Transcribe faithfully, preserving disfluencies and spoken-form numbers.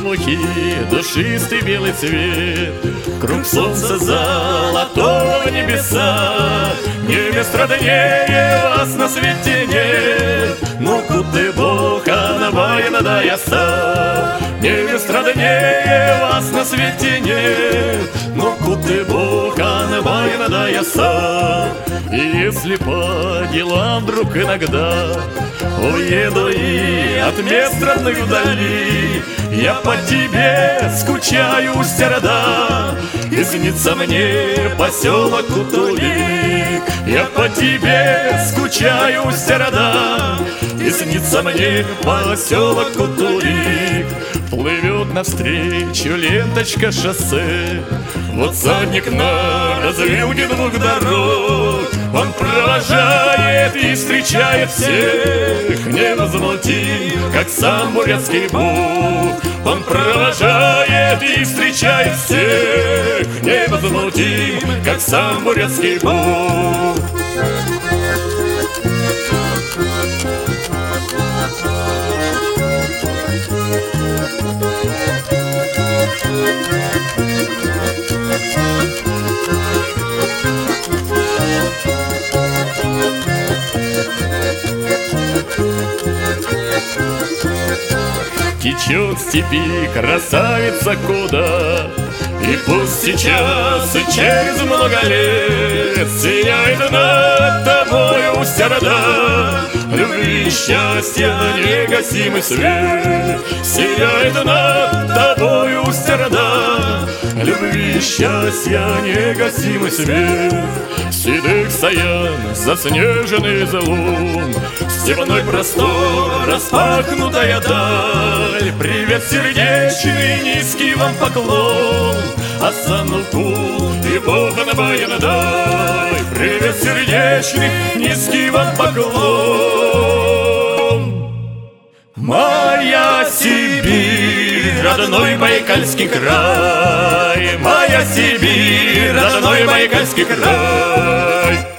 черемухи, душистый белый цвет. Круг солнца золотого небеса, не мест роднее вас на свете нет. Ну куды Бога навая надаяса, не мест роднее вас на свете нет. Ну куды Бога навая надаяса. И если по делам вдруг иногда уеду и от мест родных вдали, я по тебе скучаю, Устья-Рода, и снится мне поселок Кутулик. Я по тебе скучаю, Устья-Рода, и снится мне поселок Кутулик. Плывет навстречу ленточка шоссе, вот садник на развилке двух дорог. Он провожает и встречает всех, невозмутим, как сам бурятский Буг. Он провожает и встречает всех, невозмутим, как сам бурятский Буг. Течет в степи красавица куда, и пусть сейчас и через много лет сияет над тобой, Устья-Рода, любви и счастья негасимый свет. Сияет над тобой, Устья-Рода, любви и счастья негасимый свет. Седых стоян заснеженный залун, степной простор, распахнутая даль. Привет сердечный, низкий вам поклон, осанул путь и Бога навая надай. Привет сердечный, низкий вам поклон. Моя Сибирь, родной Байкальский край, моя Сибирь, родной Байкальский край.